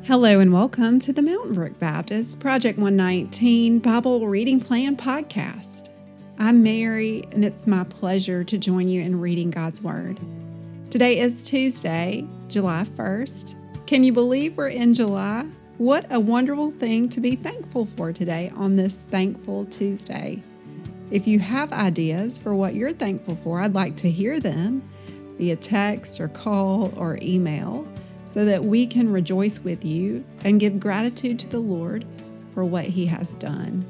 Hello and welcome to the Mountain Brook Baptist Project 119 Bible Reading Plan Podcast. I'm Mary, and it's my pleasure to join you in reading God's Word. Today is Tuesday, July 1st. Can you believe we're in July? What a wonderful thing to be thankful for today on this Thankful Tuesday. If you have ideas for what you're thankful for, I'd like to hear them via text or call or email, so that we can rejoice with you and give gratitude to the Lord for what He has done.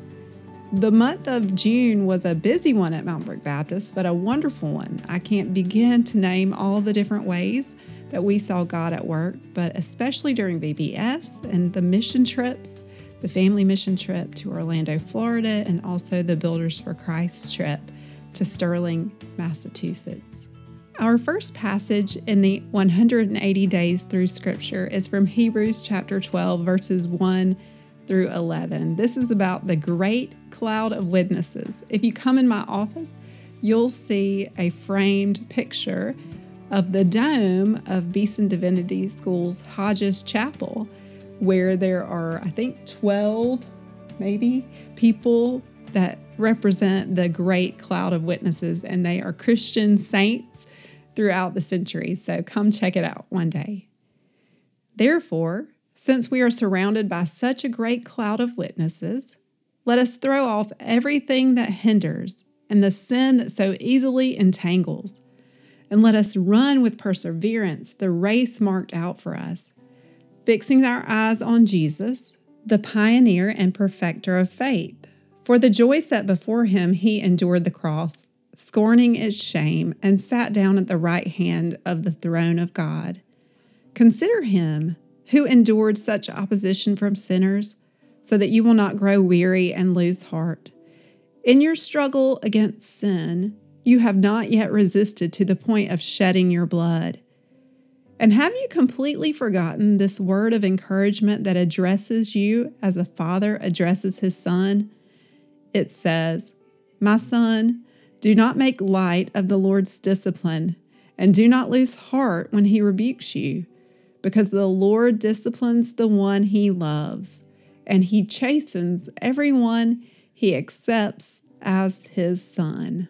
The month of June was a busy one at Mountain Brook Baptist, but a wonderful one. I can't begin to name all the different ways that we saw God at work, but especially during VBS and the mission trips, the family mission trip to Orlando, Florida, and also the Builders for Christ trip to Sterling, Massachusetts. Our first passage in the 180 Days Through Scripture is from Hebrews chapter 12, verses 1 through 11. This is about the great cloud of witnesses. If you come in my office, you'll see a framed picture of the dome of Beeson Divinity School's Hodges Chapel, where there are, I think, 12 maybe people that represent the great cloud of witnesses, and they are Christian saints throughout the centuries, so come check it out one day. Therefore, since we are surrounded by such a great cloud of witnesses, let us throw off everything that hinders and the sin that so easily entangles, and let us run with perseverance the race marked out for us, fixing our eyes on Jesus, the pioneer and perfecter of faith. For the joy set before Him, He endured the cross, scorning its shame, and sat down at the right hand of the throne of God. Consider Him who endured such opposition from sinners, so that you will not grow weary and lose heart. In your struggle against sin, you have not yet resisted to the point of shedding your blood. And have you completely forgotten this word of encouragement that addresses you as a father addresses his son? It says, "My son, do not make light of the Lord's discipline, and do not lose heart when He rebukes you, because the Lord disciplines the one He loves, and He chastens everyone He accepts as His son."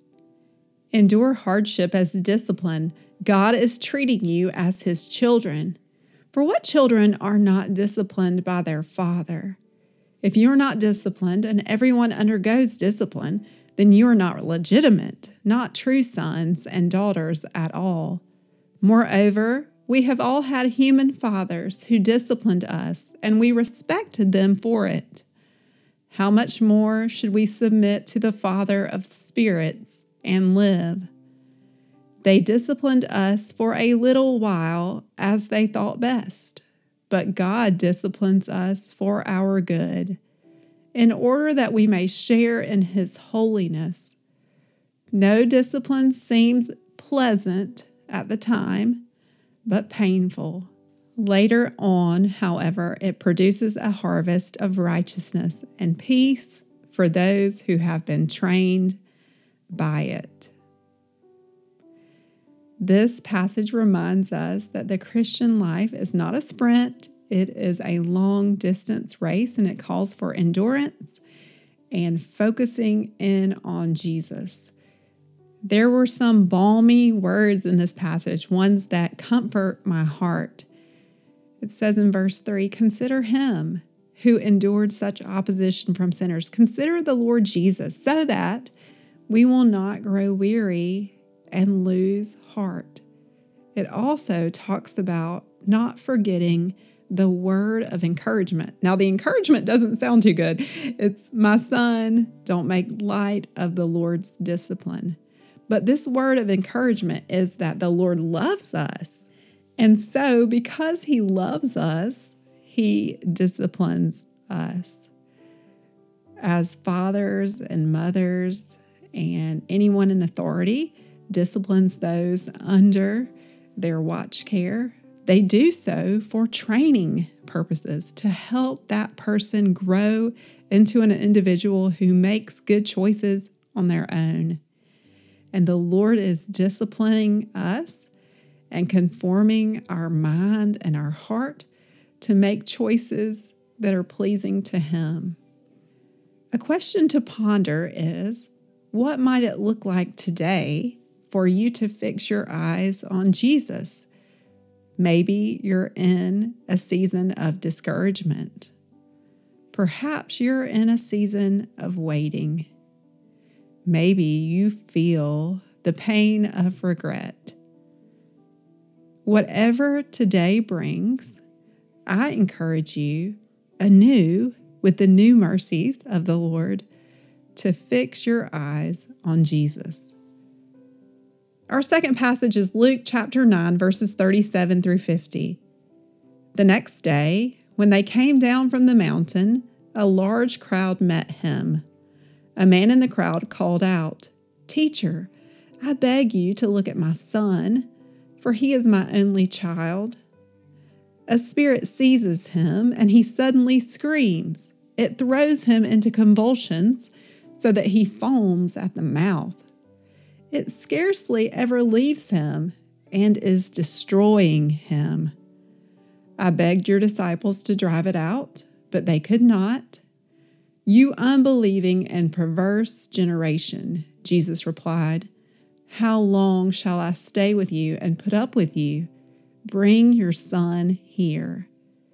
Endure hardship as discipline. God is treating you as His children. For what children are not disciplined by their father? If you are not disciplined and everyone undergoes discipline, then you are not legitimate, not true sons and daughters at all. Moreover, we have all had human fathers who disciplined us, and we respected them for it. How much more should we submit to the Father of spirits and live? They disciplined us for a little while as they thought best, but God disciplines us for our good, in order that we may share in His holiness. No discipline seems pleasant at the time, but painful. Later on, however, it produces a harvest of righteousness and peace for those who have been trained by it. This passage reminds us that the Christian life is not a sprint. It is a long-distance race, and it calls for endurance and focusing in on Jesus. There were some balmy words in this passage, ones that comfort my heart. It says in verse 3, "Consider Him who endured such opposition from sinners." Consider the Lord Jesus, so that we will not grow weary and lose heart. It also talks about not forgetting the word of encouragement. Now, the encouragement doesn't sound too good. It's, "My son, don't make light of the Lord's discipline." But this word of encouragement is that the Lord loves us. And so, because He loves us, He disciplines us. As fathers and mothers and anyone in authority disciplines those under their watch care, they do so for training purposes, to help that person grow into an individual who makes good choices on their own. And the Lord is disciplining us and conforming our mind and our heart to make choices that are pleasing to Him. A question to ponder is, what might it look like today for you to fix your eyes on Jesus? Maybe you're in a season of discouragement. Perhaps you're in a season of waiting. Maybe you feel the pain of regret. Whatever today brings, I encourage you anew with the new mercies of the Lord to fix your eyes on Jesus. Our second passage is Luke chapter 9, verses 37 through 50. The next day, when they came down from the mountain, a large crowd met him. A man in the crowd called out, "Teacher, I beg you to look at my son, for he is my only child. A spirit seizes him, and he suddenly screams. It throws him into convulsions, so that he foams at the mouth. It scarcely ever leaves him, and is destroying him. I begged your disciples to drive it out, but they could not." "You unbelieving and perverse generation," Jesus replied, "how long shall I stay with you and put up with you? Bring your son here."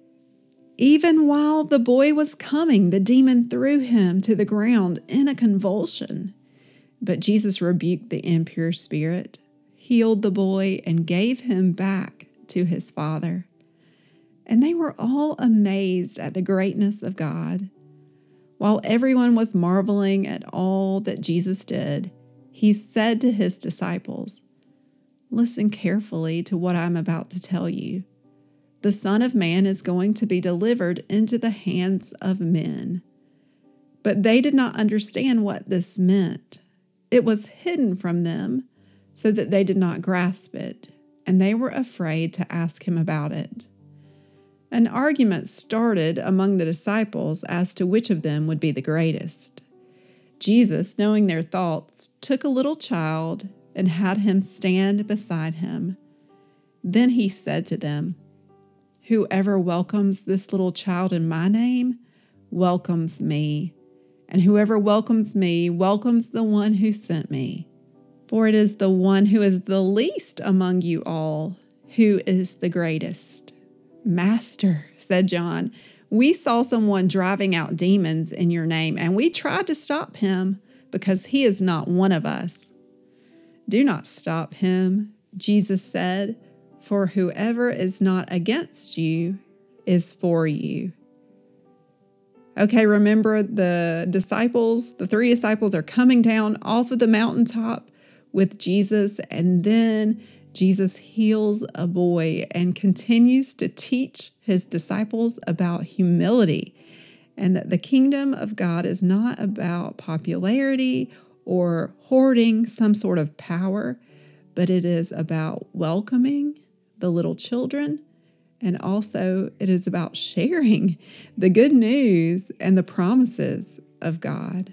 Even while the boy was coming, the demon threw him to the ground in a convulsion. But Jesus rebuked the impure spirit, healed the boy, and gave him back to his father. And they were all amazed at the greatness of God. While everyone was marveling at all that Jesus did, he said to his disciples, "Listen carefully to what I'm about to tell you. The Son of Man is going to be delivered into the hands of men." But they did not understand what this meant. It was hidden from them, so that they did not grasp it, and they were afraid to ask him about it. An argument started among the disciples as to which of them would be the greatest. Jesus, knowing their thoughts, took a little child and had him stand beside him. Then he said to them, "Whoever welcomes this little child in my name welcomes me, and whoever welcomes me welcomes the one who sent me. For it is the one who is the least among you all who is the greatest." "Master," said John, "we saw someone driving out demons in your name, and we tried to stop him because he is not one of us." "Do not stop him," Jesus said, "for whoever is not against you is for you." Okay, remember the three disciples are coming down off of the mountaintop with Jesus, and then Jesus heals a boy and continues to teach his disciples about humility and that the kingdom of God is not about popularity or hoarding some sort of power, but it is about welcoming the little children, and also it is about sharing the good news and the promises of God.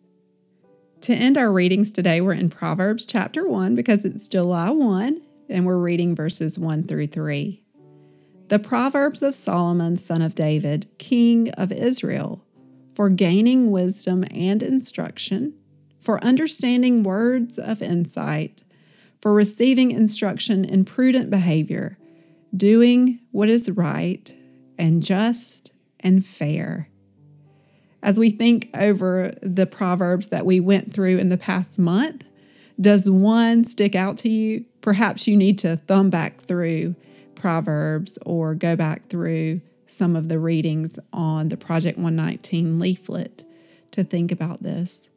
To end our readings today, we're in Proverbs chapter 1 because it's July 1, and we're reading verses 1 through 3. The Proverbs of Solomon, son of David, king of Israel, for gaining wisdom and instruction, for understanding words of insight, for receiving instruction in prudent behavior, doing what is right and just and fair. As we think over the Proverbs that we went through in the past month, does one stick out to you? Perhaps you need to thumb back through Proverbs or go back through some of the readings on the Project 119 leaflet to think about this.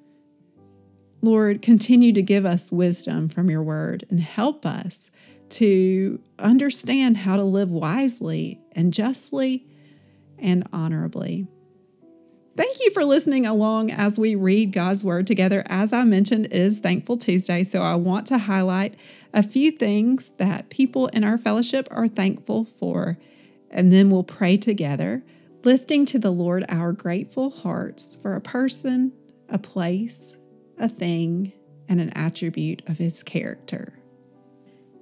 Lord, continue to give us wisdom from your word and help us to understand how to live wisely and justly and honorably. Thank you for listening along as we read God's Word together. As I mentioned, it is Thankful Tuesday, so I want to highlight a few things that people in our fellowship are thankful for, and then we'll pray together, lifting to the Lord our grateful hearts for a person, a place, a thing, and an attribute of His character.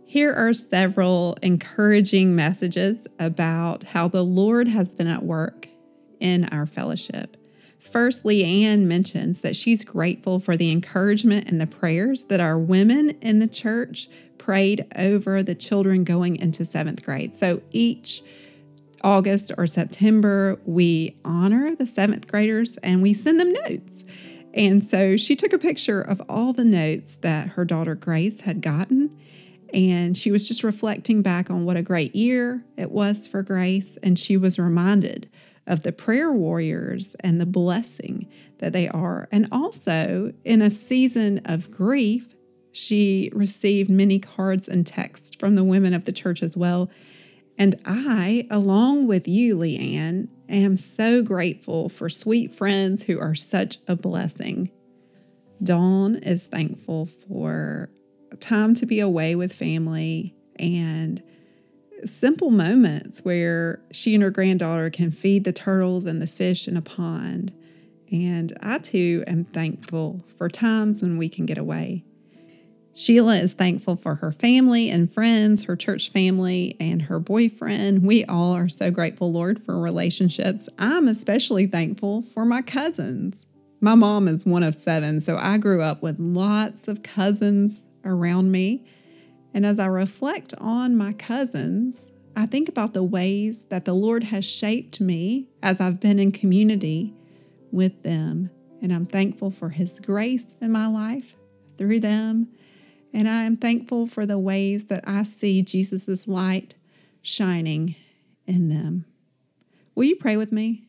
Here are several encouraging messages about how the Lord has been at work in our fellowship. First, Leanne mentions that she's grateful for the encouragement and the prayers that our women in the church prayed over the children going into 7th grade. So each August or September, we honor the 7th graders and we send them notes. And so she took a picture of all the notes that her daughter Grace had gotten. And she was just reflecting back on what a great year it was for Grace. And she was reminded of the prayer warriors and the blessing that they are. And also, in a season of grief, she received many cards and texts from the women of the church as well. And I, along with you, Leanne, am so grateful for sweet friends who are such a blessing. Dawn is thankful for time to be away with family and simple moments where she and her granddaughter can feed the turtles and the fish in a pond. And I too am thankful for times when we can get away. Sheila is thankful for her family and friends, her church family, and her boyfriend. We all are so grateful, Lord, for relationships. I'm especially thankful for my cousins. My mom is one of 7, so I grew up with lots of cousins around me. And as I reflect on my cousins, I think about the ways that the Lord has shaped me as I've been in community with them. And I'm thankful for His grace in my life through them. And I am thankful for the ways that I see Jesus' light shining in them. Will you pray with me?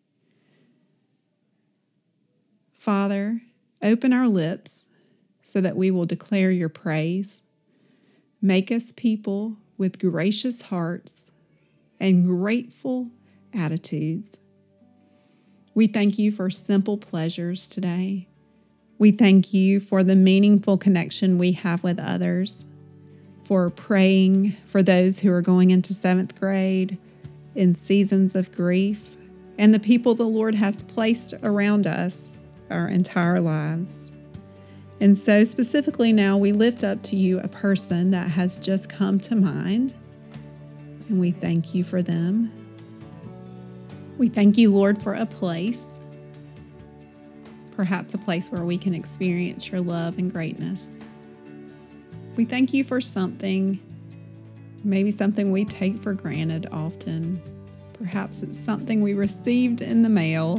Father, open our lips so that we will declare your praise. Make us people with gracious hearts and grateful attitudes. We thank you for simple pleasures today. We thank you for the meaningful connection we have with others, for praying for those who are going into 7th grade in seasons of grief, and the people the Lord has placed around us our entire lives. And so specifically now, we lift up to you a person that has just come to mind, and we thank you for them. We thank you, Lord, for a place, perhaps a place where we can experience your love and greatness. We thank you for something, maybe something we take for granted often. Perhaps it's something we received in the mail.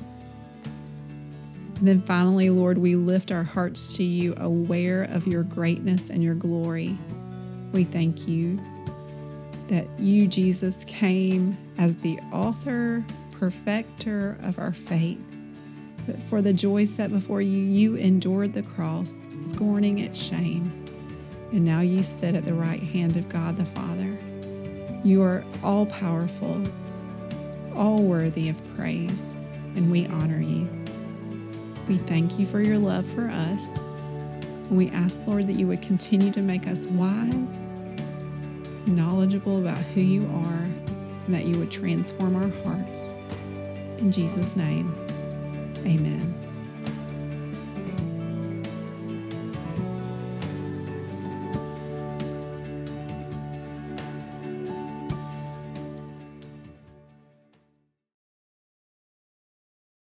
And then finally, Lord, we lift our hearts to you, aware of your greatness and your glory. We thank you that you, Jesus, came as the author, perfecter of our faith. That for the joy set before you, you endured the cross, scorning its shame. And now you sit at the right hand of God the Father. You are all powerful, all worthy of praise, and we honor you. We thank you for your love for us. And we ask, Lord, that you would continue to make us wise, knowledgeable about who you are, and that you would transform our hearts. In Jesus' name, amen.